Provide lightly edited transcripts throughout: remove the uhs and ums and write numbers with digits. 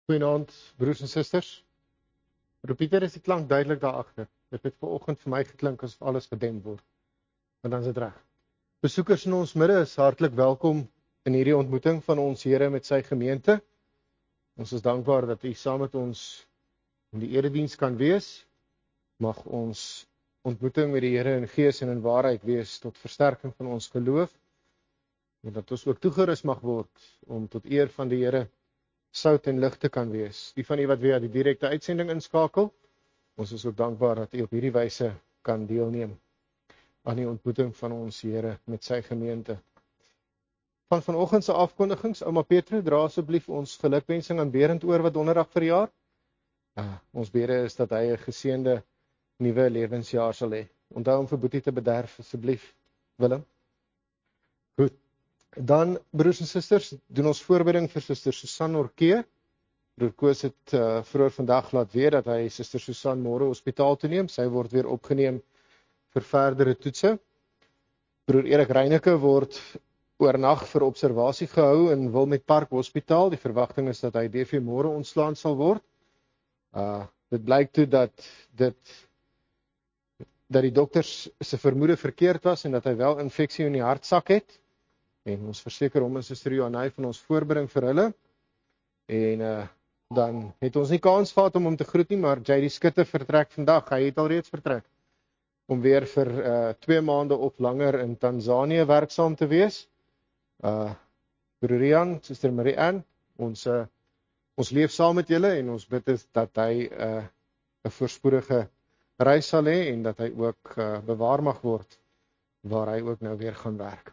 Goeienaand, broers en susters. Repeater is die klank duidelik daar agter. Dit het vanoggend vir my geklink asof alles gedem word. Maar dan is dit reg. Besoekers in ons midde is hartlik welkom in hierdie ontmoeting van ons Here met sy gemeente. Ons is dankbaar dat u saam met ons in die erediens kan wees. Mag ons ontmoeting met die Here in gees en in waarheid wees tot versterking van ons geloof. En dat ons ook toegerus mag word om tot eer van die Here sout en lig te kan wees. Die van u wat via die direkte uitsending inskakel, ons is ook dankbaar dat u op hierdie wyse kan deelneem aan die ontmoeting van ons Here met sy gemeente. Van vanoggend se afkondigings, ouma Petro, dra asseblief ons gelukwensing aan Berend oor wat donderdag verjaar. Ons bede is dat hy 'n geseënde nuwe lewensjaar sal hê. Onthou om vir Boetie te bederf asseblief, Willem. Goed. Dan, broers en susters, doen ons voorbereiding vir Suster Susan Orkee. Broer Koos het vroeër vandag laat weet dat hy Suster Susan môre hospitaal toe neem. Sy word weer opgeneem vir verdere toetse. Broer Erik Reineke word oornag vir observasie gehou in Wilmet Park Hospitaal. Die verwagting is dat hy DV môre ontslaan sal word. Dit blyk toe dat die dokters se vermoede verkeerd was en dat hy wel infeksie in die hartsak het. En ons verseker hom en Suster Johanay van ons voorbereiding vir hulle. En dan het ons nie kans gehad om hom te groet nie, maar JD Skutte vertrek vandag. Hy het alreeds vertrek om weer vir 2 maande of langer in Tanzanië werksaam te wees. Broer Rian, Suster Marie-Ann, ons leef saam met julle en ons bid is dat hy 'n voorspoedige reis sal hê en dat hy ook bewaar mag word waar hy ook nou weer gaan werk.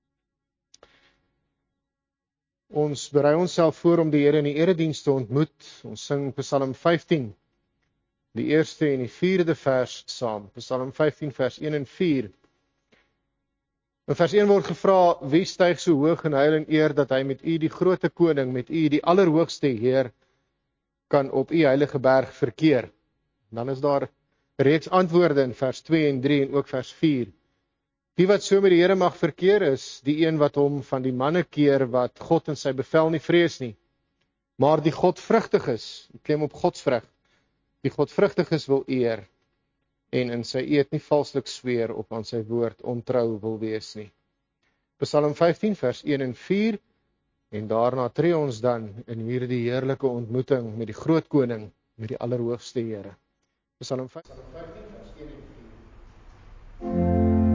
Ons berei onsself voor om die Here in die erediens te ontmoet. Ons sing Psalm 15, die eerste en die 4de vers saam. Psalm 15 vers 1 en 4. In vers 1 word gevra, wie styg so hoog in heil en eer, dat hy met u die groote koning, met u die allerhoogste Heer, kan op u heilige berg verkeer. Dan is daar reeds antwoorde in vers 2 en 3 en ook vers 4. Die wat so met die Here mag verkeer is die een wat hom van die manne keer wat God en sy bevel nie vrees nie. Maar die godvrugtig is, klem op godsvrug, die godvrugtig is wil eer en in sy eed nie valslik sweer op aan sy woord ontrou wil wees nie. Psalm 15 vers 1 en 4 en daarna tree ons dan in hierdie heerlike ontmoeting met die groot koning, met die allerhoogste Here. Psalm 15 vers 1 en 4.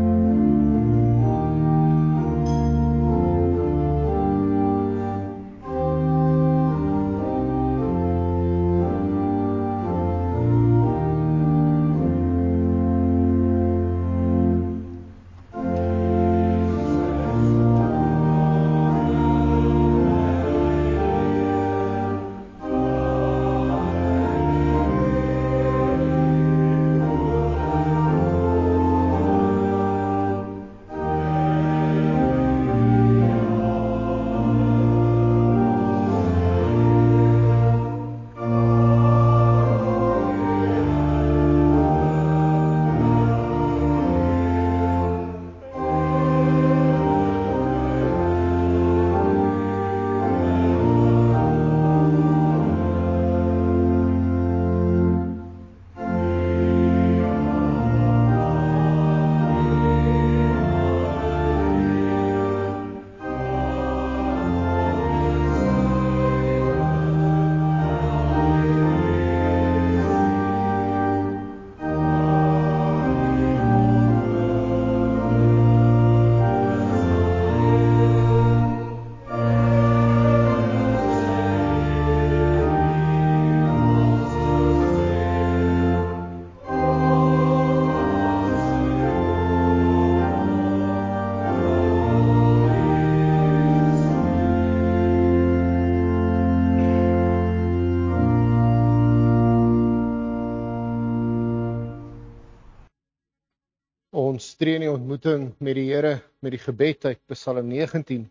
Ons tree in die ontmoeting met die Here met die gebed uit Psalm 19.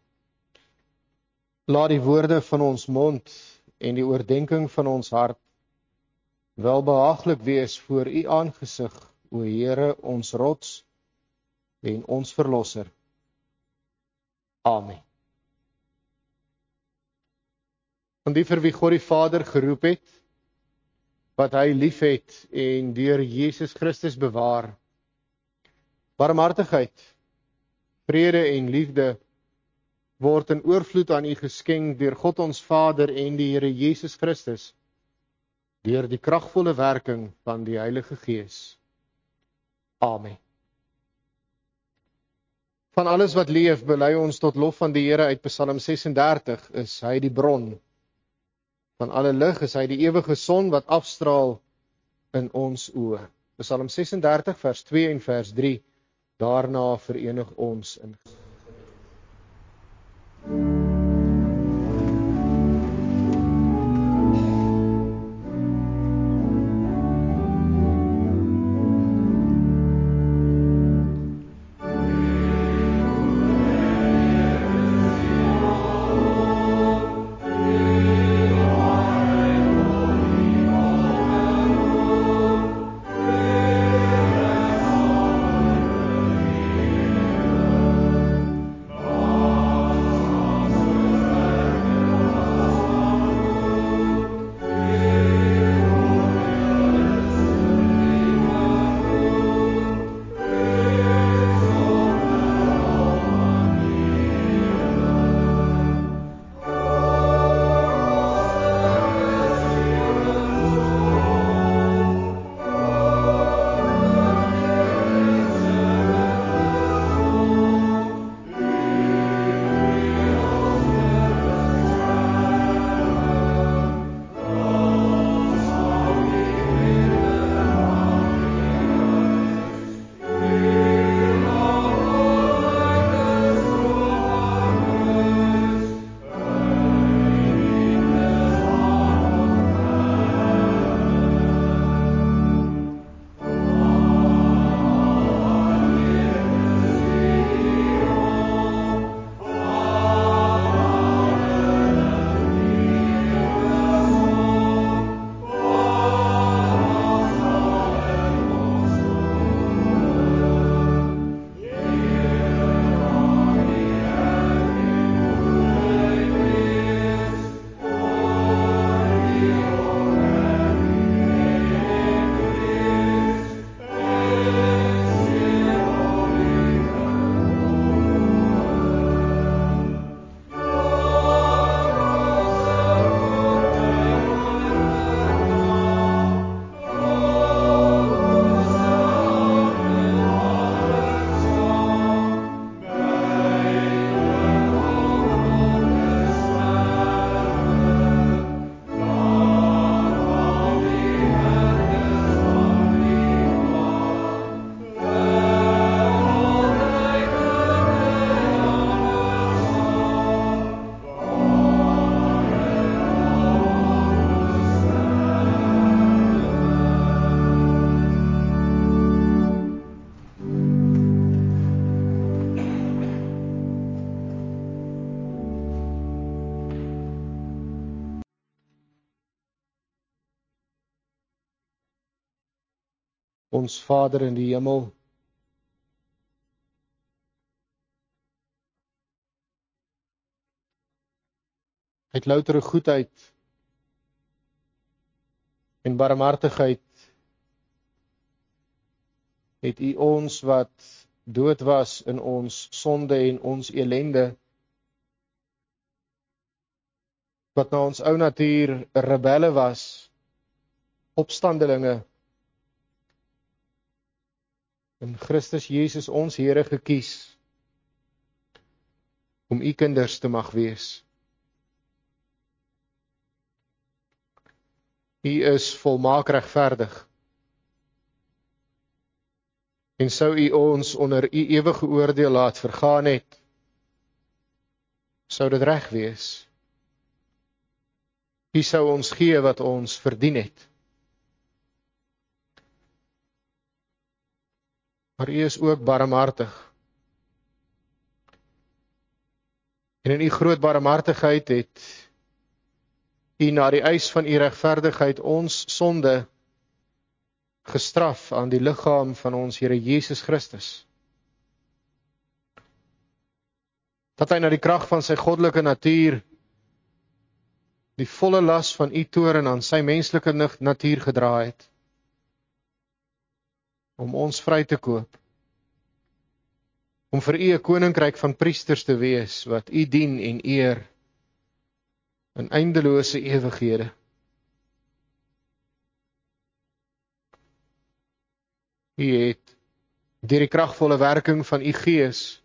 Laat die woorde van ons mond en die oordeenking van ons hart welbehaaglik wees voor u aangesig, o Here, ons rots en ons verlosser. Amen. van die vir wie God die Vader geroep het, wat hy lief het en deur Jesus Christus bewaar. Barmhartigheid, vrede en liefde word in oorvloed aan u geskenk deur God ons Vader en die Here Jesus Christus, deur die kragvolle werking van die Heilige Gees. Amen. Van alles wat leef, bely ons tot lof van die Here uit Psalm 36, is hy die bron. Van alle lig is hy die ewige son wat afstraal in ons oë. Psalm 36 vers 2 en vers 3, daarna verenig ons in ons Vader in die hemel. Uit loutere goedheid en barmhartigheid het U ons wat dood was in ons sonde en ons elende, wat na ons ou natuur rebelle was, opstandelinge, in Christus Jesus ons Here gekies, om U kinders te mag wees. U is volmaak regverdig, en sou U ons onder U ewige oordeel laat vergaan het, sou dit reg wees. U sou ons gee wat ons verdien het. Maar U is ook barmhartig. En in U groot barmhartigheid het U na die eis van U regverdigheid ons sonde gestraf aan die liggaam van ons Here Jesus Christus. Dat hy na die krag van sy goddelike natuur die volle las van u toorn aan sy menslike natuur gedra het, om ons vry te koop, om vir u 'n koninkryk van priesters te wees, wat u dien en eer, in eindelose ewighede. U het, deur die kragvolle werking van u Gees,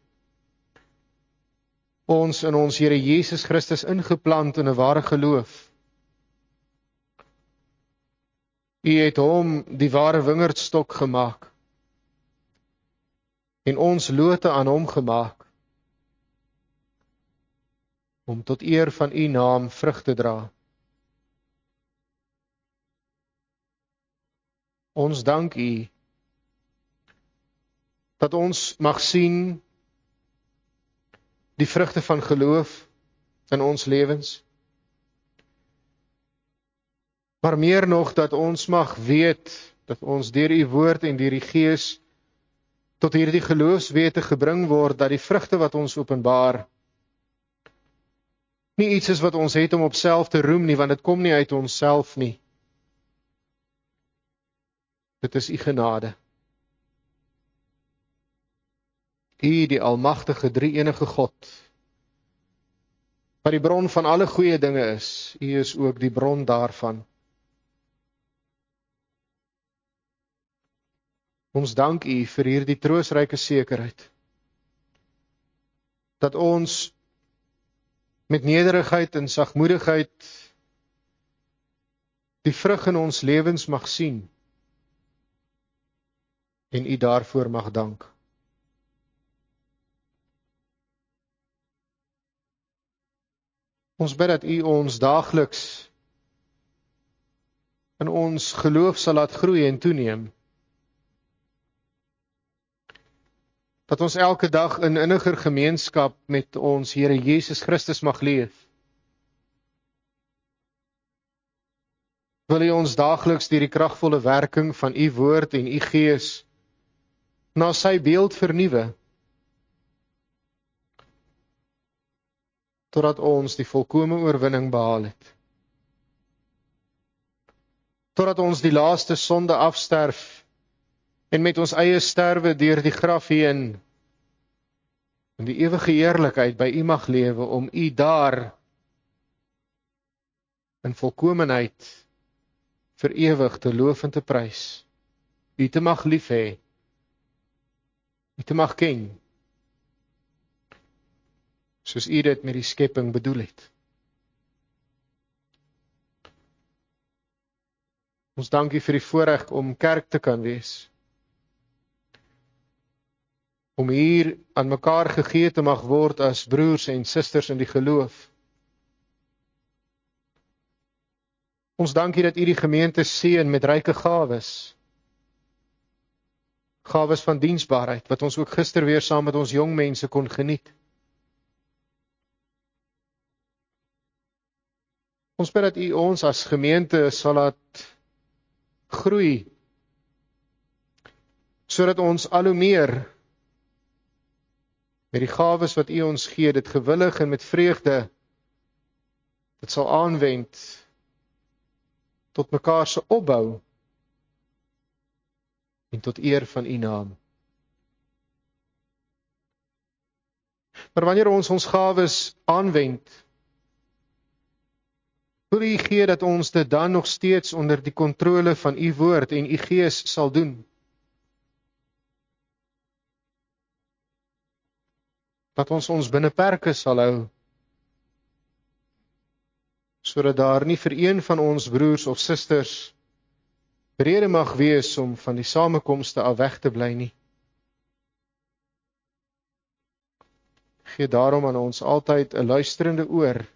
ons in ons Here Jesus Christus ingeplant in 'n ware geloof. U het hom die ware wingerdstok gemaak, en ons lote aan hom gemaak, om tot eer van u naam vrug te dra. Ons dank u, dat ons mag sien die vrugte van geloof in ons lewens, maar meer nog dat ons mag weet, dat ons deur u woord en deur die Gees tot hierdie geloofswete gebring word, dat die vrugte wat ons openbaar, nie iets is wat ons het om op self te roem nie, want dit kom nie uit onsself nie. Dit is u genade. U, die almagtige, drie-enige God, wat die bron van alle goeie dinge is, u is ook die bron daarvan. Ons dank u vir hierdie troostryke sekerheid, dat ons met nederigheid en sagmoedigheid die vrug in ons lewens mag sien, en u daarvoor mag dank. Ons bid dat u ons daagliks in ons geloof sal laat groei en toeneem. Dat ons elke dag in inniger gemeenskap met ons Here Jesus Christus mag leef. Wil u ons daagliks deur die kragvolle werking van u woord en u Gees na sy beeld vernuwe, totdat ons die volkome oorwinning behaal het. Totdat ons die laaste sonde afsterf, en met ons eie sterwe deur die graf heen, in die ewige heerlikheid by u mag lewe, om u daar in volkomenheid vir ewig te loof en te prys, u te mag lief hê, u te mag ken, soos u dit met die skepping bedoel het. Ons dank u vir die voorreg om kerk te kan wees, om hier aan mekaar gegee te mag word as broers en susters in die geloof. Ons dank u dat u die gemeente seën met ryke gawes, gawes van diensbaarheid, wat ons ook gister weer saam met ons jong mense kon geniet. Ons bid dat u ons as gemeente sal laat groei, sodat ons al hoe meer met die gawes wat u ons gee, dit gewillig en met vreugde, dit sal aanwend tot mekaar se opbou en tot eer van u naam. Maar wanneer ons gawes aanwend, wil u gee dat ons dit dan nog steeds onder die kontrole van u woord en u Gees sal doen. Dat ons binne perke sal hou, sodat daar nie vir een van ons broers of susters rede mag wees om van die samekomste af weg te bly nie. Gee daarom aan ons altyd 'n luisterende oor,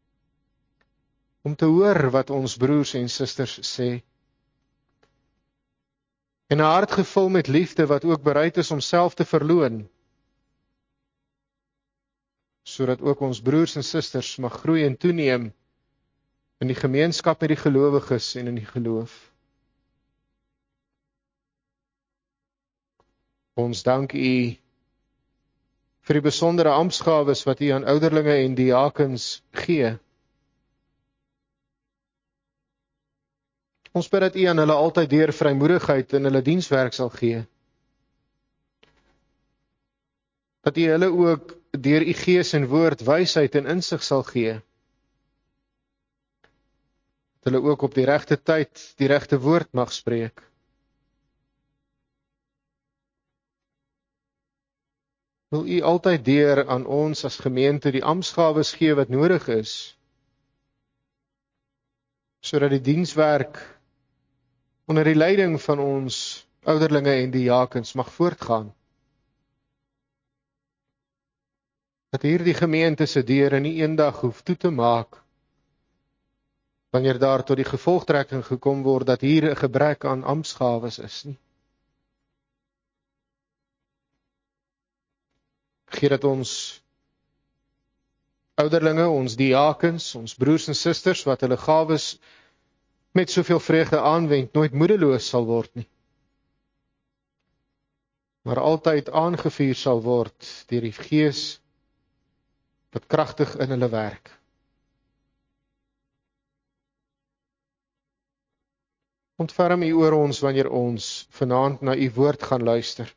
om te hoor wat ons broers en susters sê, en 'n hart gevul met liefde wat ook bereid is om self te verloon, sodat ook ons broers en susters mag groei en toeneem in die gemeenskap met die gelowiges en in die geloof. Ons dank u vir die besondere amptsgawes wat u aan ouderlinge en diakens gee. Ons bid dat U aan hulle altyd deur vrymoedigheid in hulle dienswerk sal gee. Dat U hulle ook deur U Gees en woord wysheid en insig sal gee. Dat hulle ook op die regte tyd die regte woord mag spreek. Wil U altyd deur aan ons as gemeente die amptsgawes gee wat nodig is, sodat die dienswerk onder die leiding van ons ouderlinge en diakens mag voortgaan. Dat hierdie gemeente se deure nie eendag hoef toe te maak, wanneer daar tot die gevolgtrekking gekom word dat hier 'n gebrek aan amptsgawes is nie. Gee dat ons ouderlinge, ons diakens, ons broers en susters wat hulle gawes met soveel vreugde aanwend, nooit moedeloos sal word nie. Maar altyd aangevuur sal word deur die Gees wat kragtig in hulle werk. Ontferm U oor ons wanneer ons vanaand na U woord gaan luister.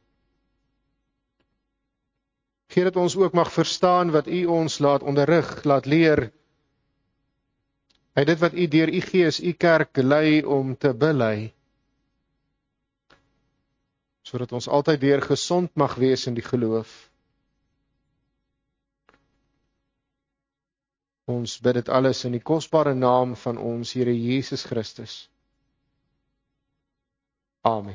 Gee dat ons ook mag verstaan wat U ons laat onderrig, laat leer, uit dit wat U deur U Gees U kerk lei om te bely, sodat ons altyd weer gesond mag wees in die geloof. Ons bid dit alles in die kosbare naam van ons Here Jesus Christus. Amen.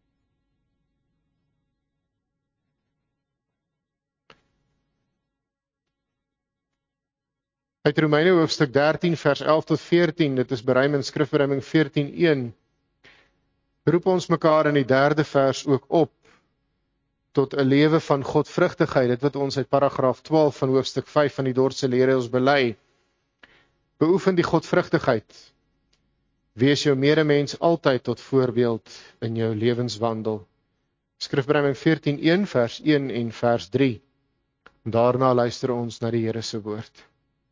Uit Romeine hoofstuk 13 vers 11 tot 14, dit is beruim in skrifberuiming 14:1, roep ons mekaar in die 3de vers ook op tot 'n lewe van godvrugtigheid, dit wat ons uit paragraaf 12 van hoofstuk 5 van die Dordtse leraars bely. Beoefen die godvrugtigheid. Wees jou medemens altyd tot voorbeeld in jou lewenswandel. Skrifberuiming 14:1 vers 1 en vers 3. Daarna luister ons na die Here se woord.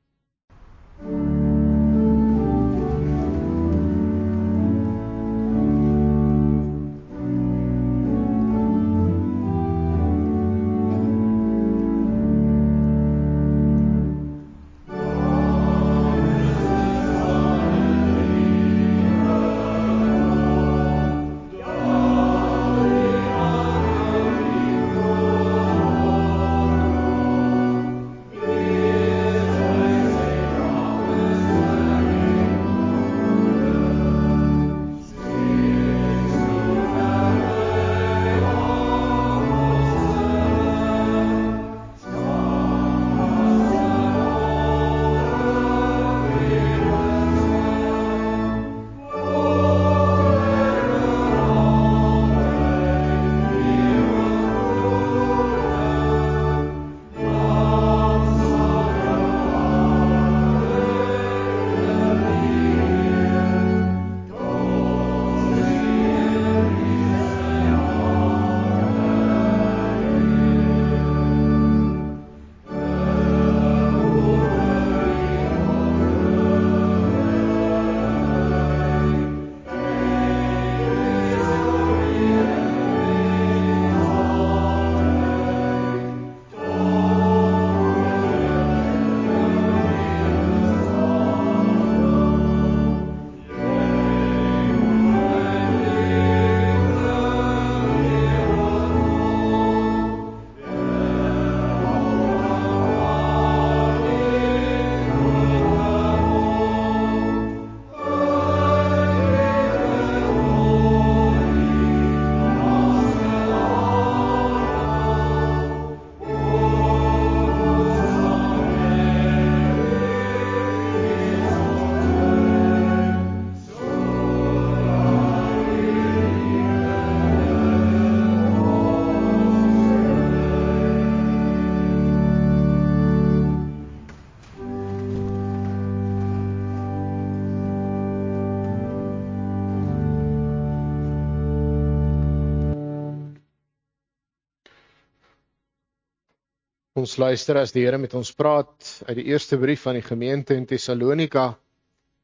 Ons luister as die Here met ons praat uit die eerste brief van die gemeente in Tessalonika.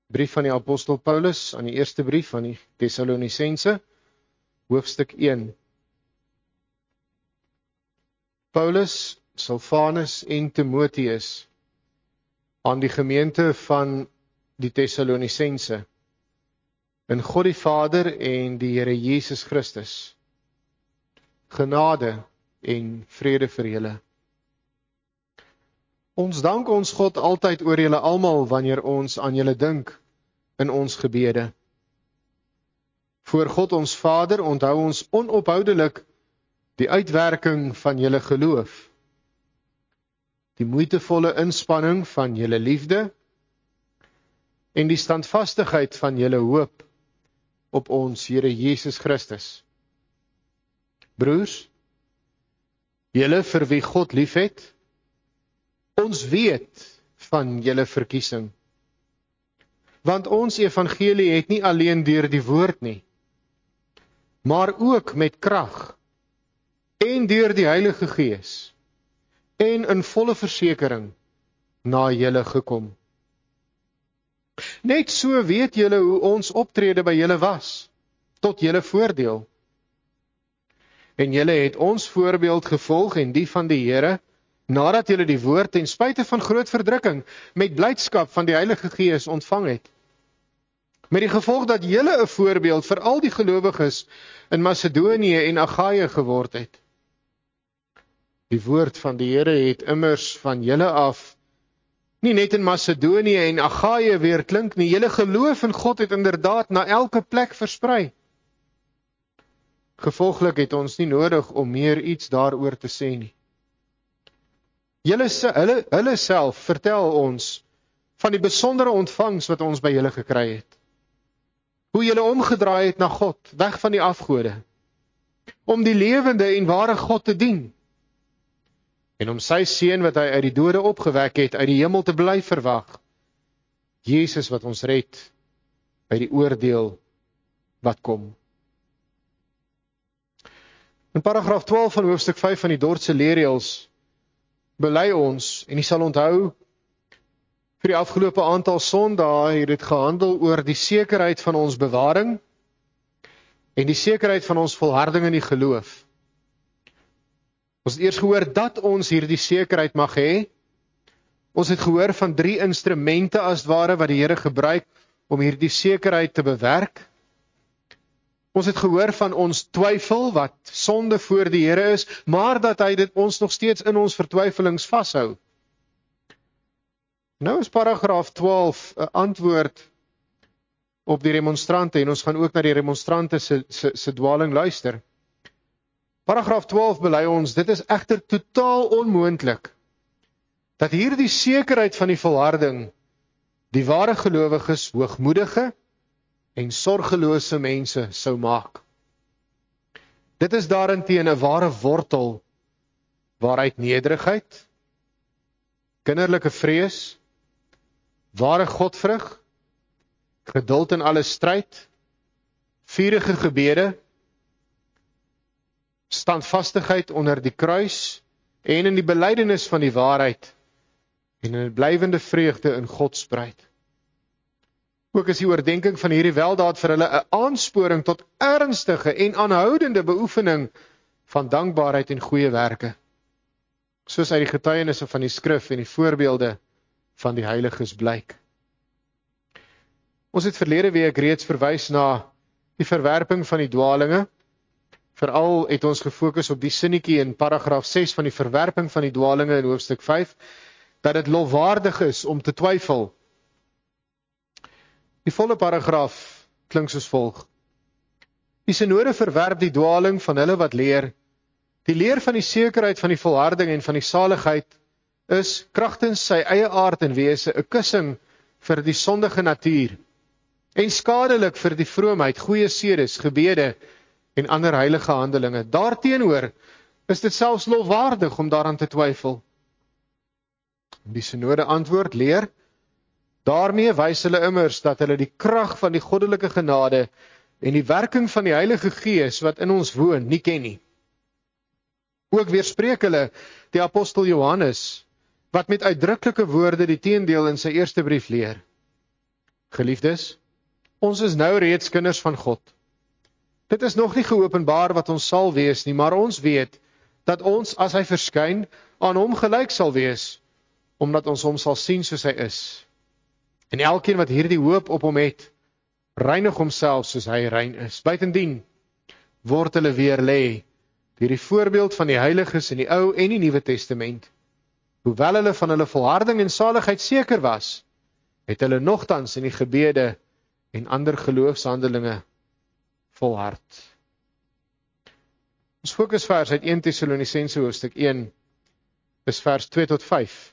Brief van die apostel Paulus aan die eerste brief van die Tessalonisense, hoofstuk 1. Paulus, Silvanus en Timotheus aan die gemeente van die Tessalonisense, in God die Vader en die Here Jesus Christus, genade en vrede vir julle. Ons dank ons God altyd oor julle almal wanneer ons aan julle dink in ons gebede. Voor God ons Vader onthou ons onophoudelik die uitwerking van julle geloof, die moeitevolle inspanning van julle liefde en die standvastigheid van julle hoop op ons Here Jesus Christus. Broers, julle vir wie God liefhet, ons weet van julle verkiesing. Want ons evangelie het nie alleen deur die woord nie, maar ook met krag en deur die Heilige Gees en in volle versekering na julle gekom. Net so weet julle hoe ons optrede by julle was, tot julle voordeel. En julle het ons voorbeeld gevolg en die van die Here, nadat julle die woord ten spyte van groot verdrukking met blydskap van die Heilige Gees ontvang het. Met die gevolg dat julle 'n voorbeeld vir al die gelowiges in Macedonië en Agaia geword het. Die woord van die Here het immers van julle af nie net in Macedonië en Agaia weer klink nie, julle geloof in God het inderdaad na elke plek versprei. Gevolglik het ons nie nodig om meer iets daaroor te sê nie. Hulle self vertel ons van die besondere ontvangs wat ons by julle gekry het. Hoe julle omgedraai het na God, weg van die afgode, om die lewende en ware God te dien, en om sy seun wat hy uit die dode opgewek het, uit die hemel te bly verwag, Jesus wat ons red, by die oordeel wat kom. In paragraaf 12 van hoofstuk 5 van die Dordtse leerreëls bely ons, en jy sal onthou, vir die afgelope aantal sondae het dit gehandel oor die sekerheid van ons bewaring en die sekerheid van ons volharding in die geloof. Ons het eers gehoor dat ons hierdie sekerheid mag hê. Ons het gehoor van 3 instrumente as ware wat die Here gebruik om hierdie sekerheid te bewerk. Ons het gehoor van ons twyfel wat sonde voor die Here is, maar dat hy dit ons nog steeds in ons vertwyfelings vashou. Nou is paragraaf 12 'n antwoord op die remonstrante, en ons gaan ook na die remonstrante se dwaling luister. Paragraaf 12 bely ons, dit is egter totaal onmoontlik dat hierdie sekerheid van die volharding die ware gelowiges hoogmoedige en sorgelose mense sou maak. Dit is daarenteen 'n ware wortel waaruit nederigheid, kinderlike vrees, ware godvrug, geduld in alle stryd, vurige gebede, standvastigheid onder die kruis en in die belydenis van die waarheid en in 'n blywende vreugde in God spruit. Ook is die oordenking van hierdie weldaad vir hulle 'n aansporing tot ernstige en aanhoudende beoefening van dankbaarheid en goeie werke, soos uit die getuienisse van die skrif en die voorbeelde van die heiliges blyk. Ons het verlede week reeds verwys na die verwerping van die dwalinge. Veral het ons gefokus op die sinnetjie in paragraaf 6 van die verwerping van die dwalinge in hoofstuk 5, dat dit lofwaardig is om te twyfel. Die volle paragraaf klink soos volg. Die synode verwerp die dwaling van hulle wat leer. Die leer van die sekerheid van die volharding en van die saligheid is kragtens sy eie aard en wese 'n kussing vir die sondige natuur en skadelik vir die vroomheid, goeie sedes, gebede en ander heilige handelinge. Daarteenoor is dit selfs lofwaardig om daaraan te twyfel. Die synode antwoord leer, daarmee wys hulle immers dat hulle die krag van die goddelike genade en die werking van die Heilige Gees wat in ons woon nie ken nie. Ook weerspreek hulle die apostel Johannes, wat met uitdruklike woorde die teendeel in sy eerste brief leer. Geliefdes, ons is nou reeds kinders van God. Dit is nog nie geopenbaar wat ons sal wees nie, maar ons weet dat ons, as hy verskyn, aan hom gelyk sal wees, omdat ons hom sal sien soos hy is. En elkeen wat hierdie hoop op hom het, reinig homself soos hy rein is. Buitendien word hulle weerlê deur die voorbeeld van die heiliges in die Ou en die Nuwe Testament. Hoewel hulle van hulle volharding en saligheid seker was, het hulle nogtans in die gebede en ander geloofshandelinge volhard. Ons fokusvers uit 1 Tessalonisense hoofstuk 1 is vers 2 tot 5.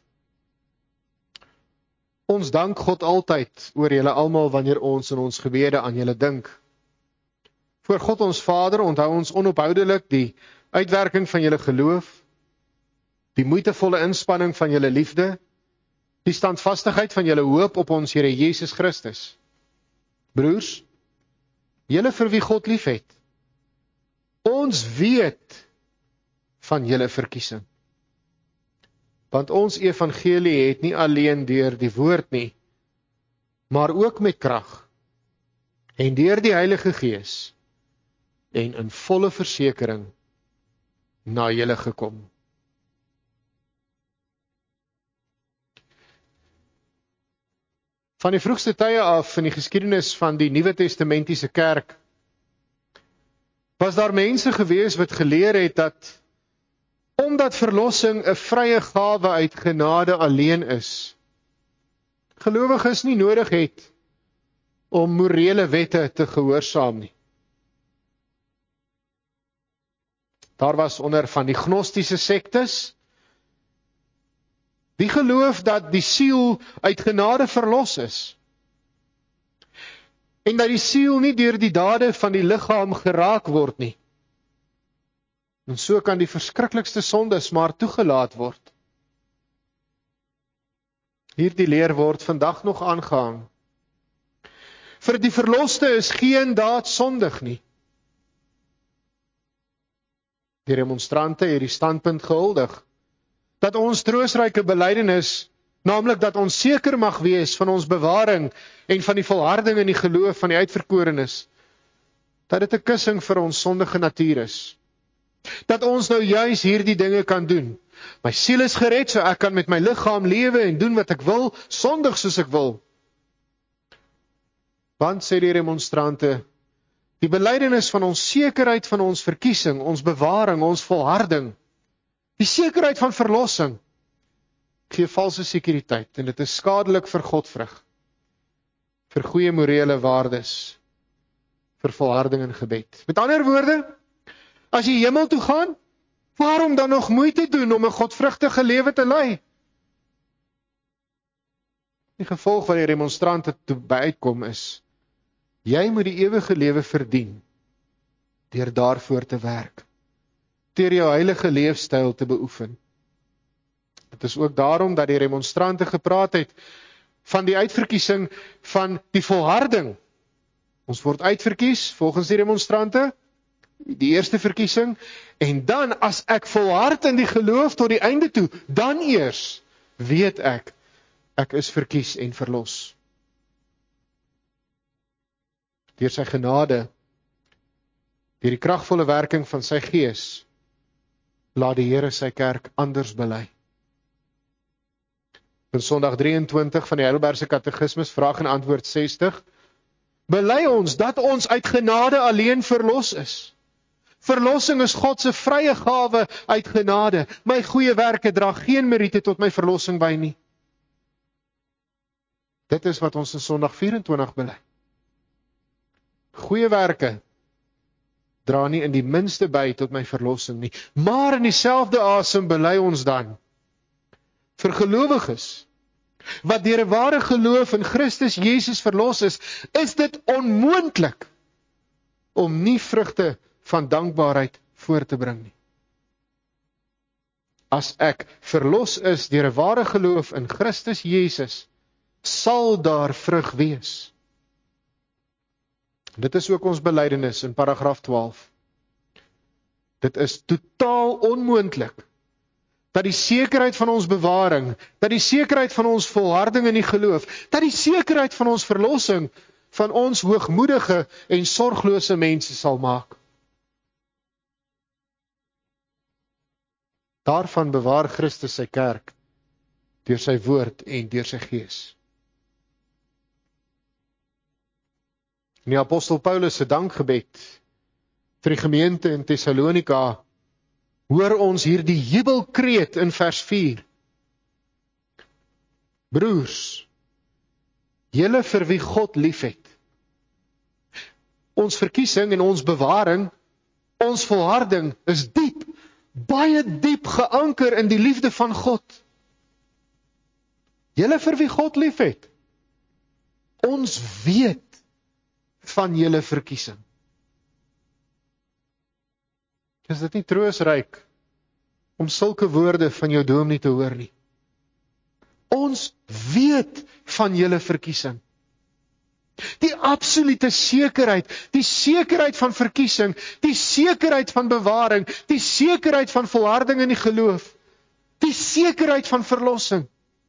Ons dank God altyd oor julle almal wanneer ons in ons gebede aan julle dink. Voor God ons Vader onthou ons onophoudelik die uitwerking van julle geloof, die moeitevolle inspanning van julle liefde, die standvastigheid van julle hoop op ons Here Jesus Christus. Broers, julle vir wie God liefhet, ons weet van julle verkiesing. Want ons evangelie het nie alleen deur die woord nie, maar ook met krag en deur die Heilige Gees en in volle versekering na julle gekom. Van die vroegste tye af in die geskiedenis van die Nuwe Testamentiese kerk was daar mense gewees wat geleer het dat omdat verlossing 'n vrye gawe uit genade alleen is, gelowiges nie nodig het om morele wette te gehoorsaam nie. Daar was onder van die gnostiese sektes die geloof dat die siel uit genade verlos is en dat die siel nie deur die dade van die liggaam geraak word nie. En so kan die verskriklikste sondes maar toegelaat word. Hierdie leer word vandag nog aangehang. Vir die verloste is geen daad sondig nie. Die remonstrante het die standpunt gehuldig dat ons troostryke belydenis, naamlik dat ons seker mag wees van ons bewaring en van die volharding in die geloof van die uitverkorenes, dat dit 'n kussing vir ons sondige natuur is. Dat ons nou juis hierdie dinge kan doen. My siel is gered, so ek kan met my liggaam lewe en doen wat ek wil, sondig soos ek wil. Want, sê die remonstrante, die belydenis van ons sekerheid van ons verkiesing, ons bewaring, ons volharding, die sekerheid van verlossing, gee valse sekuriteit en dit is skadelik vir Godvrug, vir goeie morele waardes, vir volharding in gebed. Met ander woorde, as jy hemel toe gaan, waarom dan nog moeite doen om 'n godvrugtige lewe te lei? Die gevolg wat die remonstrante toe by uitkom is, jy moet die ewige lewe verdien, deur daarvoor te werk, deur jou heilige leefstyl te beoefen. Het is ook daarom dat die remonstrante gepraat het van die uitverkiesing van die volharding. Ons word uitverkies, volgens die remonstrante, die eerste verkiesing, en dan as ek volhard in die geloof tot die einde toe, dan eers weet ek is verkies en verlos. Deur sy genade, deur die kragvolle werking van sy Gees, laat die Here sy kerk anders bely. In Sondag 23 van die Heidelbergse Katekismes, vraag en antwoord 60, bely ons dat ons uit genade alleen verlos is. Verlossing is God se vrye gawe uit genade. My goeie werke dra geen meriete tot my verlossing by nie. Dit is wat ons in Sondag 24 bely. Goeie werke dra nie in die minste by tot my verlossing nie, maar in dieselfde asem bely ons dan vir gelowiges wat deur 'n ware geloof in Christus Jesus verlos is dit onmoontlik om nie vrugte van dankbaarheid voor te bring nie. As ek verlos is deur 'n ware geloof in Christus Jesus, sal daar vrug wees. Dit is ook ons belydenis in paragraaf 12. Dit is totaal onmoontlik dat die sekerheid van ons bewaring, dat die sekerheid van ons volharding in die geloof, dat die sekerheid van ons verlossing van ons hoogmoedige en sorglose mense sal maak. Daarvan bewaar Christus sy kerk, deur sy woord en deur sy gees. In die apostel Paulus se dankgebed vir die gemeente in Thessalonika, hoor ons hier die jubelkreet in vers 4. Broers, julle vir wie God liefhet, ons verkiesing en ons bewaring, ons volharding is diep, baie diep geanker in die liefde van God. Julle vir wie God liefhet, ons weet van julle verkiesing. Is dit nie troostryk om sulke woorde van jou dominee te hoor nie? Ons weet van julle verkiesing. Die absolute sekerheid, die sekerheid van verkiesing, die sekerheid van bewaring, die sekerheid van volharding in die geloof, die sekerheid van verlossing.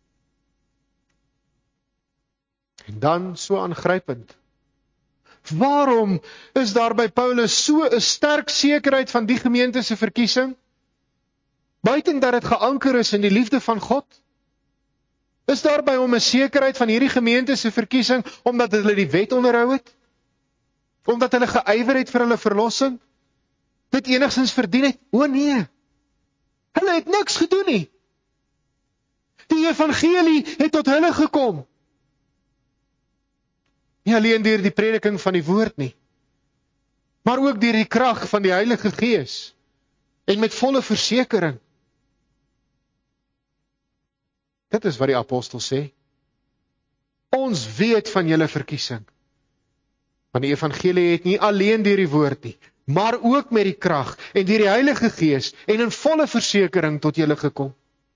En dan so aangrypend. Waarom is daar by Paulus so 'n sterk sekerheid van die gemeente se verkiesing? Buiten dat dit geanker is in die liefde van God? Is daar by hom 'n sekerheid van hierdie gemeente se verkiesing omdat hulle die wet onderhou het? Omdat hulle geywer het vir hulle verlossing? Dit enigstens verdien het? O nee. Hulle het niks gedoen nie. Die evangelie het tot hulle gekom. Nie alleen deur die prediking van die woord nie, maar ook deur die krag van die Heilige Gees en met volle versekering. Dit is wat die apostel sê. Ons weet van julle verkiesing. Want die evangelie het nie alleen deur die woord nie, maar ook met die krag en deur die Heilige Gees en in volle versekering tot julle gekom.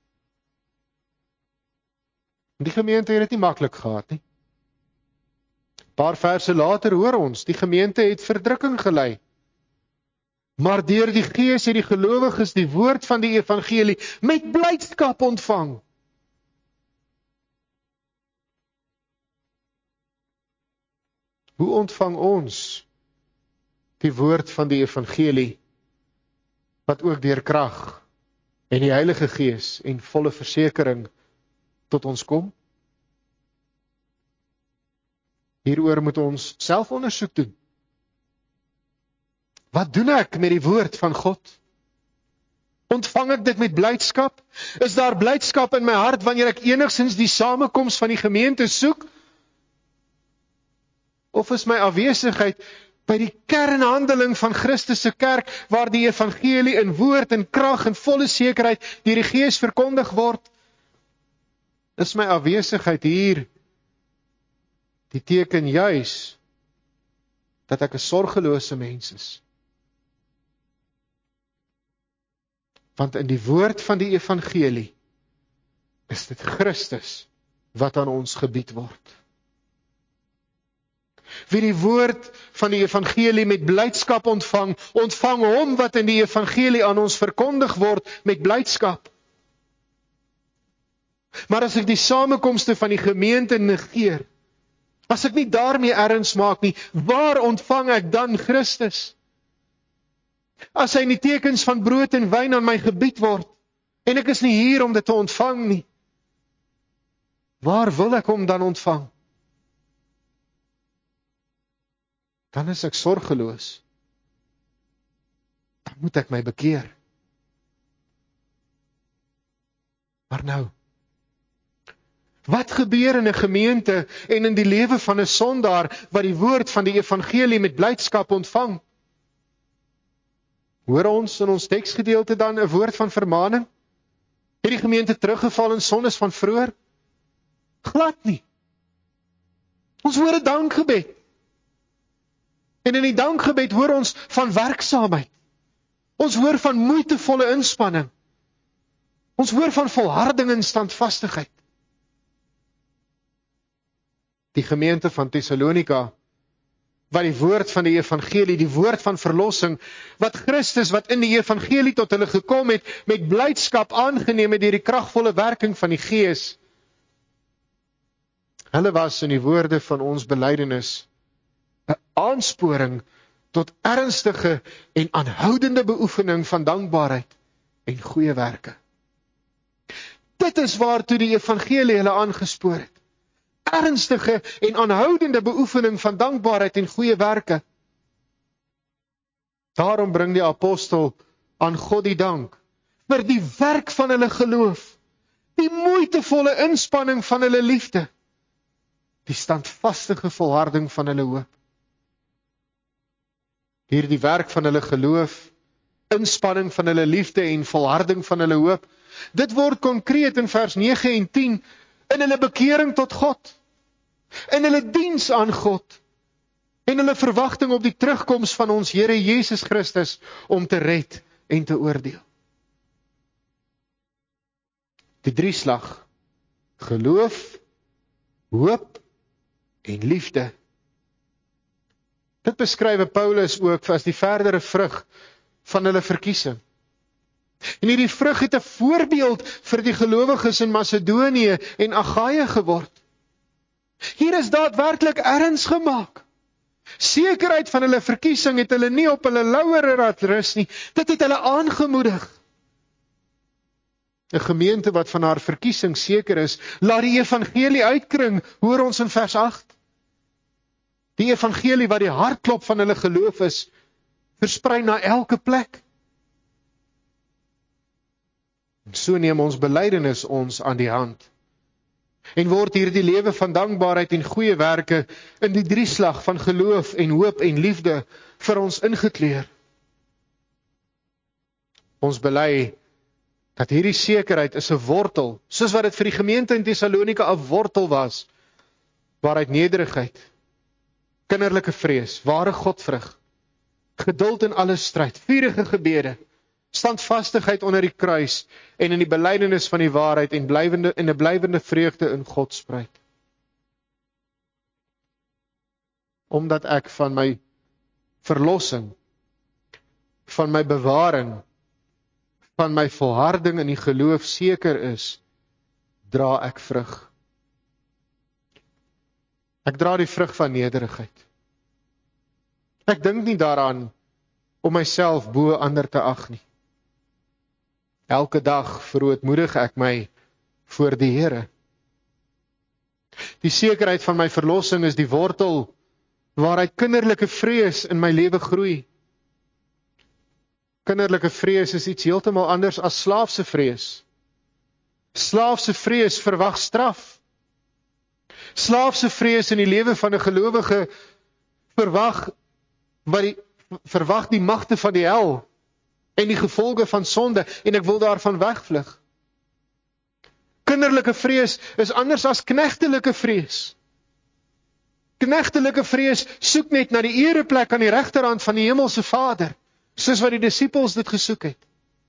Die gemeente het dit nie maklik gehad nie. Paar verse later hoor ons, die gemeente het verdrukking gelei. Maar deur die Gees het die gelowiges die woord van die evangelie met blydskap ontvang. Hoe ontvang ons die woord van die evangelie, wat ook deur krag en die Heilige Gees en volle versekering tot ons kom? Hieroor moet ons selfondersoek doen. Wat doen ek met die woord van God? Ontvang ek dit met blydskap? Is daar blydskap in my hart wanneer ek enigstens die samekoms van die gemeente soek? Of is my afwesigheid by die kernhandeling van Christus se kerk, waar die evangelie in woord en krag en volle sekerheid deur die Gees verkondig word? Is my afwesigheid hier die teken juis dat ek 'n sorgelose mens is? Want in die woord van die evangelie is dit Christus wat aan ons gebied word. Wie die woord van die evangelie met blydskap ontvang, ontvang hom wat in die evangelie aan ons verkondig word met blydskap. Maar as ek die samekomste van die gemeente negeer, as ek nie daarmee erns maak nie, waar ontvang ek dan Christus? As hy in die tekens van brood en wyn aan my gebied word, en ek is nie hier om dit te ontvang nie, waar wil ek hom dan ontvang? Dan is ek sorgeloos. Dan moet ek my bekeer. Maar nou, wat gebeur in 'n gemeente en in die lewe van 'n sondaar wat die woord van die evangelie met blydskap ontvang? Hoor ons in ons teksgedeelte dan 'n woord van vermaaning? Het die gemeente teruggeval in sondes van vroeër? Glad nie. Ons hoor 'n dankgebed. En in die dankgebed hoor ons van werksaamheid. Ons hoor van moeitevolle inspanning. Ons hoor van volharding en standvastigheid. Die gemeente van Thessalonika wat die woord van die evangelie, die woord van verlossing, wat Christus, wat in die evangelie tot hulle gekom het, met blydskap aangeneem het deur die kragvolle werking van die Gees. Hulle was in die woorde van ons belydenis 'n aansporing tot ernstige en aanhoudende beoefening van dankbaarheid en goeie werke. Dit is waartoe die evangelie hulle aangespoor het. Ernstige en aanhoudende beoefening van dankbaarheid en goeie werke. Daarom bring die apostel aan God die dank vir die werk van hulle geloof, die moeitevolle inspanning van hulle liefde, die standvastige volharding van hulle hoop. Hierdie werk van hulle geloof, inspanning van hulle liefde en volharding van hulle hoop, dit word konkreet in vers 9 en 10 in hulle bekering tot God, in hulle diens aan God, en hulle verwagting op die terugkoms van ons Here Jesus Christus om te red en te oordeel. Die drieslag, geloof, hoop en liefde. Dit beskryf Paulus ook as die verdere vrug van hulle verkiesing. En hierdie vrug het 'n voorbeeld vir die gelowiges in Macedonië en Agaia geword. Hier is daadwerklik erns gemaak. Sekerheid van hulle verkiesing het hulle nie op hulle lauwere laat rus nie, dit het hulle aangemoedig. 'n Gemeente wat van haar verkiesing seker is, laat die evangelie uitkring, hoor ons in vers 8. Die evangelie wat die hartklop van hulle geloof is, versprei na elke plek. En so neem ons belydenis ons aan die hand. En word hierdie lewe van dankbaarheid en goeie werke in die drieslag van geloof en hoop en liefde vir ons ingekleur. Ons bely dat hierdie sekerheid is 'n wortel, soos wat dit vir die gemeente in Thessalonika 'n wortel was, waaruit nederigheid, kinderlike vrees, ware Godvrug, geduld in alle stryd, vurige gebede, standvastigheid onder die kruis en in die belydenis van die waarheid en 'n blywende vreugde in God spruit. Omdat ek van my verlossing, van my bewaring, van my volharding in die geloof seker is, dra ek vrug. Ek dra die vrug van nederigheid. Ek dink nie daaraan om myself bo ander te ag nie. Elke dag verootmoedig ek my voor die Here. Die sekerheid van my verlossing is die wortel waaruit kinderlike vrees in my lewe groei. Kinderlike vrees is iets heeltemal anders as slaafse vrees. Slaafse vrees verwag straf. Slaafse vrees in die lewe van 'n gelowige verwag die magte van die hel en die gevolge van sonde, en ek wil daarvan wegvlug. Kinderlike vrees is anders as knegtelike vrees. Knegtelike vrees soek net na die ereplek aan die regterhand van die hemelse Vader, soos wat die disippels dit gesoek het.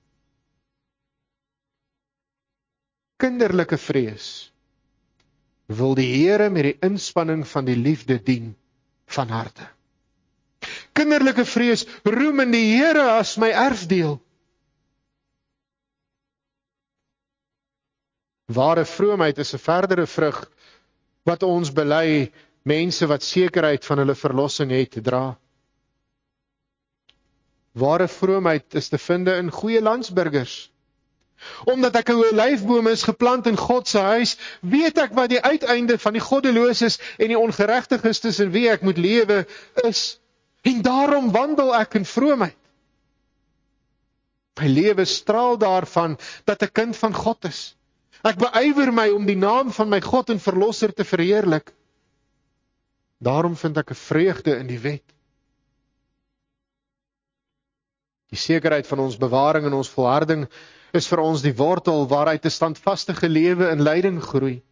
Kinderlike vrees wil die Here met die inspanning van die liefde dien van harte. Kinderlike vrees roem in die Here as my erfdeel. Ware vroomheid is 'n verdere vrug wat ons bely mense wat sekerheid van hulle verlossing het te dra. Ware vroomheid is te vind in goeie landsburgers. Omdat ek 'n olyfboom is geplant in God se huis, weet ek wat die uiteinde van die goddeloses en die ongeregtiges tussen wie ek moet lewe is. En daarom wandel ek in vroomheid. My lewe straal daarvan dat ek kind van God is. Ek beywer my om die naam van my God en Verlosser te verheerlik. Daarom vind ek 'n vreugde in die wet. Die sekerheid van ons bewaring en ons volharding is vir ons die wortel waaruit 'n standvastige lewe in lyding groei.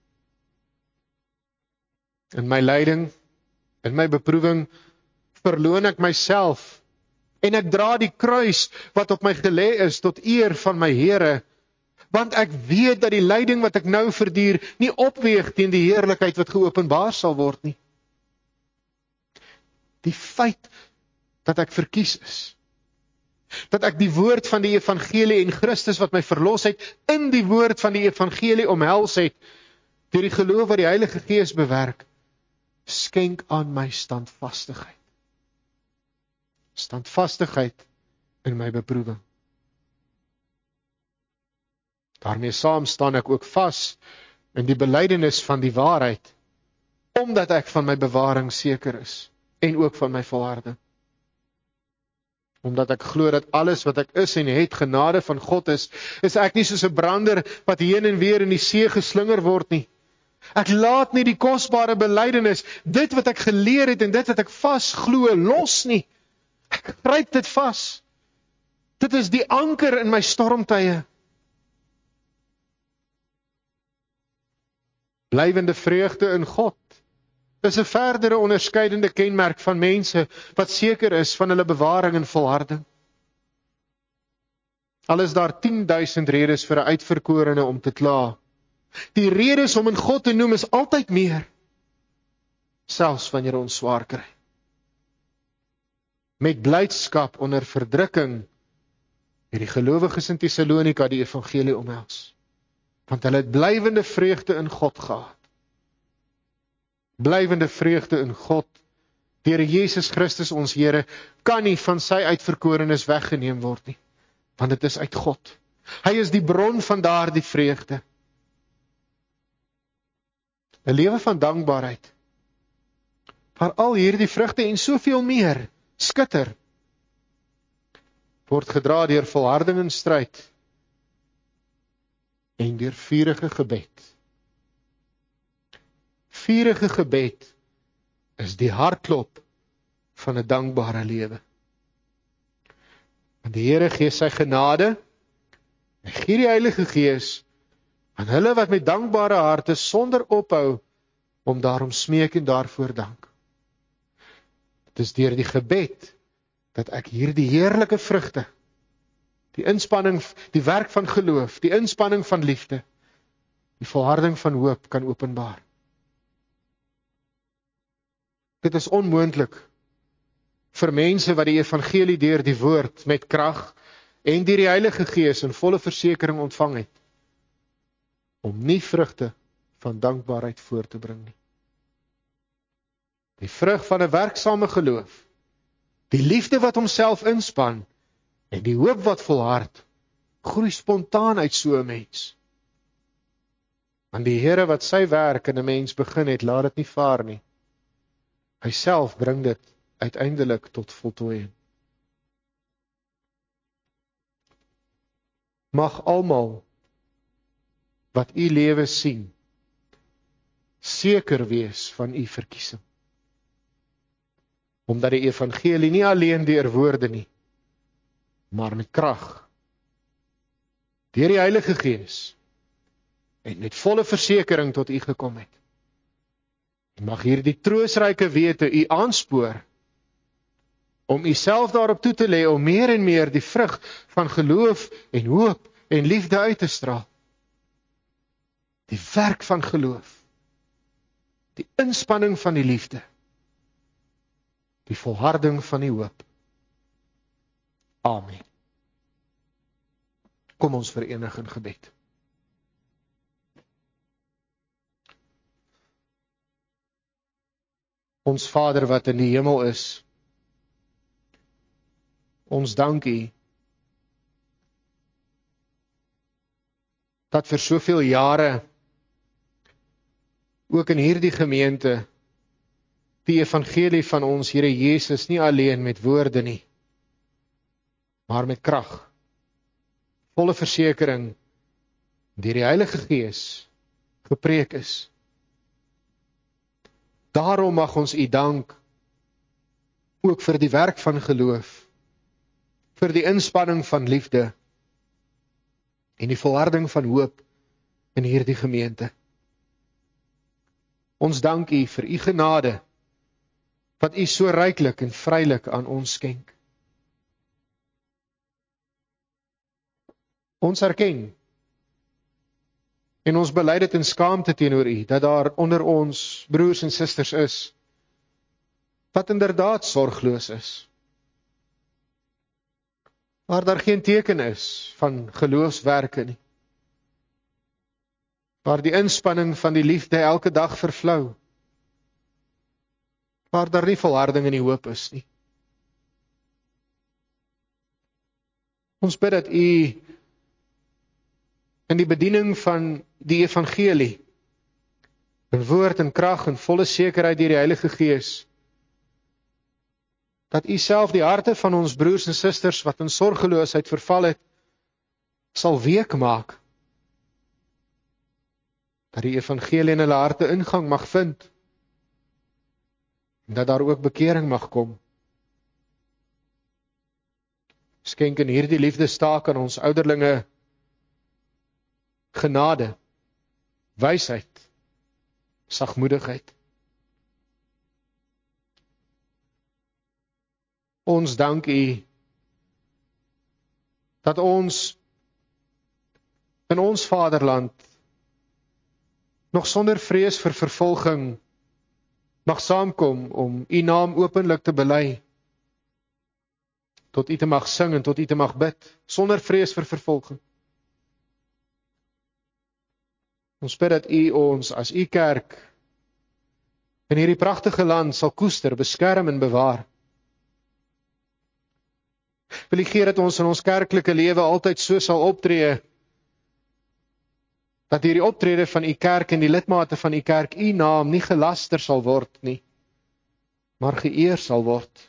In my lyding, in my beproewing, verloon ek myself en ek dra die kruis wat op my gelê is tot eer van my Here, want ek weet dat die lyding wat ek nou verduur nie opweeg teen die heerlikheid wat geopenbaar sal word nie. Die feit dat ek verkies is. Dat ek die woord van die evangelie en Christus wat my verlos het, in die woord van die evangelie omhels het, deur die geloof wat die Heilige Gees bewerk, skenk aan my standvastigheid. Standvastigheid in my beproewing. Daarmee saam staan ek ook vas in die belydenis van die waarheid, omdat ek van my bewaring seker is, en ook van my volharding. Omdat ek glo dat alles wat ek is en het genade van God is ek nie soos 'n brander wat heen en weer in die see geslinger word nie. Ek laat nie die kosbare belydenis, dit wat ek geleer het en dit wat ek vas glo, los nie. Ek gryp dit vas. Dit is die anker in my stormtye. Blywende vreugde in God is 'n verdere onderskeidende kenmerk van mense wat seker is van hulle bewaring en volharding. Al is daar 10.000 redes vir 'n uitverkorene om te kla, die redes om in God te noem is altyd meer, selfs wanneer ons swaar kry. Met blydskap onder verdrukking het die gelowiges in Thessalonika die evangelie omhels, want hulle het blywende vreugde in God gehad. Blywende vreugde in God, deur Jesus Christus ons Here, kan nie van sy uitverkorenes weggeneem word nie, want dit is uit God. Hy is die bron van daardie vreugde. 'n lewe van dankbaarheid, waar al hierdie vrugte en soveel meer skitter, word gedra deur volharding en stryd en deur vurige gebed. Vurige gebed is die hartklop van 'n dankbare lewe. Want die Here gee sy genade, hy gee die Heilige Gees aan hulle wat met dankbare harte sonder ophou om daarom smeek en daarvoor dank. Dit is deur die gebed dat ek hierdie heerlike vrugte, die inspanning, die werk van geloof, die inspanning van liefde, die volharding van hoop kan openbaar. Dit is onmoontlik vir mense wat die evangelie deur die woord met krag en deur die Heilige Gees in volle versekering ontvang het, om nie vrugte van dankbaarheid voor te bring nie. Die vrug van 'n werksame geloof, die liefde wat homself inspan en die hoop wat volhard, groei spontaan uit so 'n mens. Want die Here wat sy werk in 'n mens begin het, laat dit nie vaar nie. Hy self bring dit uiteindelik tot voltooiing. Mag almal wat u lewe sien, seker wees van u verkiesing. Omdat die evangelie nie alleen deur woorde nie, maar met krag, deur die Heilige Gees, en met volle versekering tot u gekom het. Mag hierdie troostryke wete u aanspoor, om u self daarop toe te lê, om meer en meer die vrug van geloof en hoop en liefde uit te straal. Die werk van geloof, die inspanning van die liefde, die volharding van die hoop. Amen. Kom ons verenig in gebed. Ons Vader wat in die hemel is, ons dank U, dat vir soveel jare, ook in hierdie gemeente, die evangelie van ons Here Jesus nie alleen met woorde nie, maar met krag, volle versekering, deur die Heilige Gees gepreek is. Daarom mag ons U dank, ook vir die werk van geloof, vir die inspanning van liefde, en die volharding van hoop in hierdie gemeente. Ons dank U vir U genade, wat U so ryklik en vrylik aan ons skenk. Ons erken, en ons bely dit in skaamte teenoor U, dat daar onder ons broers en susters is, wat inderdaad sorgloos is, waar daar geen teken is van geloofswerke nie, waar die inspanning van die liefde elke dag vervlou, waar daar nie volharding in die hoop is nie. Ons bid dat U in die bediening van die evangelie, in woord en krag en volle sekerheid deur die Heilige Gees, dat U self die harte van ons broers en susters wat in sorgeloosheid verval het, sal week maak, dat die evangelie in hulle harte ingang mag vind, en dat daar ook bekering mag kom. Skenk in hierdie liefdestaak aan ons ouderlinge genade, wysheid, sagmoedigheid. Ons dank U dat ons in ons vaderland nog sonder vrees vir vervolging mag saamkom om U naam openlik te bely, tot U te mag sing en tot U te mag bid, sonder vrees vir vervolging. Ons bid dat U ons as U kerk in hierdie pragtige land sal koester, beskerm en bewaar. Wil U gee dat ons in ons kerklike lewe altyd so sal optree, dat hierdie optrede van U kerk en die lidmate van U kerk U naam nie gelaster sal word nie, maar geëer sal word.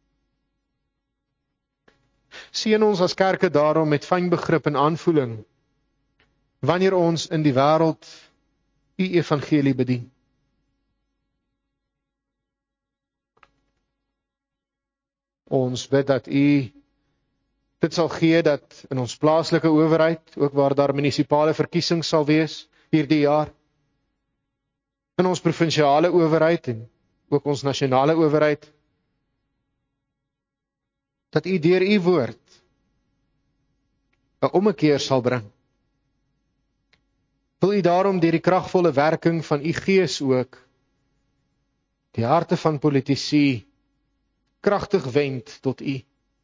Seën ons as kerke daarom met fyn begrip en aanvoeling, wanneer ons in die wêreld U evangelie bedien. Ons bid dat U dit sal gee dat in ons plaaslike owerheid, ook waar daar munisipale verkiesings sal wees hierdie jaar, in ons provinsiale owerheid en ook ons nasionale owerheid, dat U deur U woord 'n ommekeer sal bring. Wil U daarom deur die kragvolle werking van U Gees ook die harte van politici kragtig wend tot U.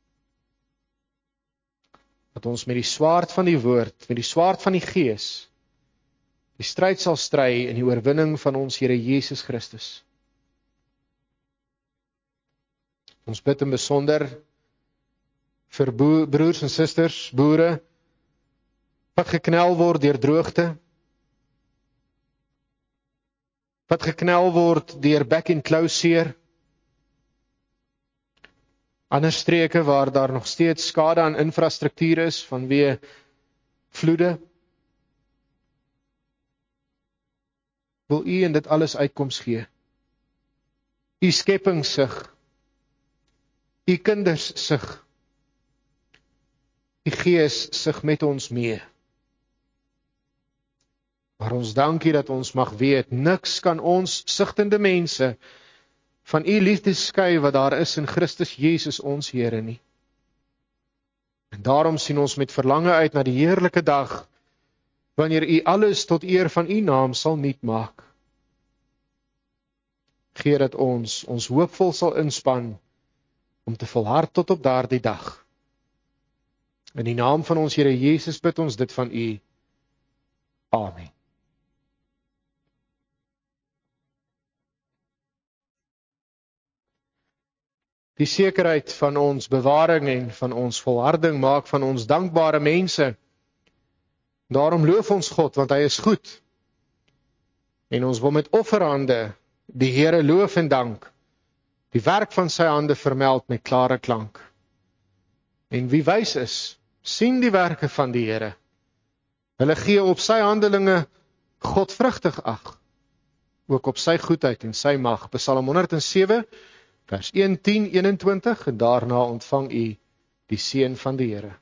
Dat ons met die swaard van die woord, met die swaard van die Gees, die stryd sal stry in die oorwinning van ons Here Jesus Christus. Ons bid in besonder vir broers en susters, boere, wat geknel word deur droogte, wat geknel word deur back and claw seer, ander streke waar daar nog steeds skade aan infrastruktuur is vanweë vloede. Wil U in dit alles uitkoms gee? U skepingssig, U kinders sig, U Gees sig met ons mee. Maar ons dankie dat ons mag weet, niks kan ons sigtende mense van U liefde skei wat daar is in Christus Jesus ons Here nie. En daarom sien ons met verlange uit na die heerlike dag, wanneer U alles tot eer van U naam sal nuut maak. Gee dat ons hoopvol sal inspann om te volhard tot op daardie dag. In die naam van ons Here Jesus bid ons dit van U. Amen. Die sekerheid van ons bewaring en van ons volharding maak van ons dankbare mense. Daarom loof ons God, want Hy is goed. En ons wil met offerhande die Here loof en dank. Die werk van sy hande vermeld met klare klank. En wie wys is, sien die werke van die Here. Hulle gee op sy handelinge godvrugtig ag, ook op sy goedheid en sy mag. Psalm 107 vers 1, 10, 21 en daarna ontvang U die seën van die Here.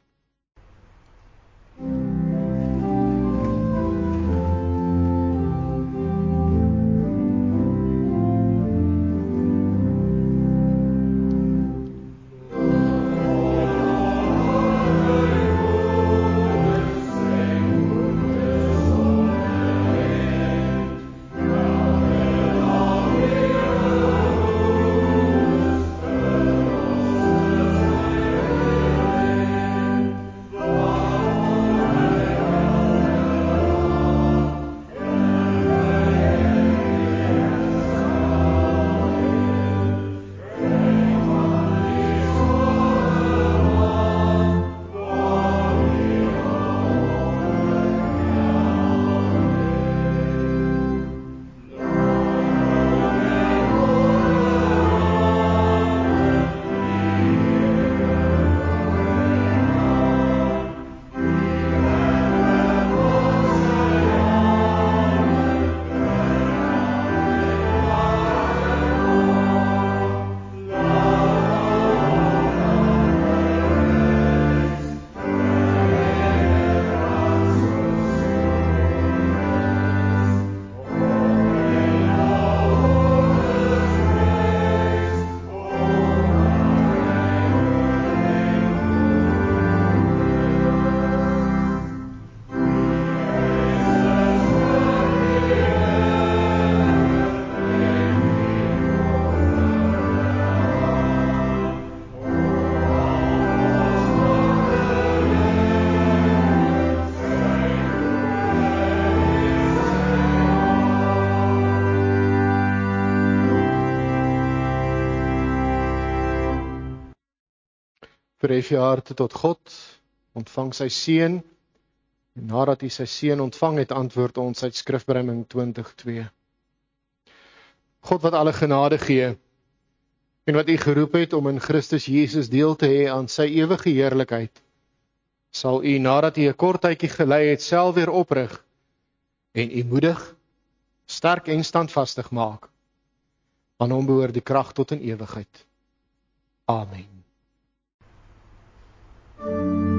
Verhef jou harte tot God, ontvang sy seën, en nadat hy sy seën ontvang het, antwoord ons uit Skrifbreuke 20:2. God wat alle genade gee, en wat u geroep het om in Christus Jesus deel te hê aan sy ewige heerlikheid, sal u nadat u 'n kort tydjie gelei het, self weer oprig, en u moedig, sterk en standvastig maak. Aan hom behoort die krag tot in ewigheid. Amen.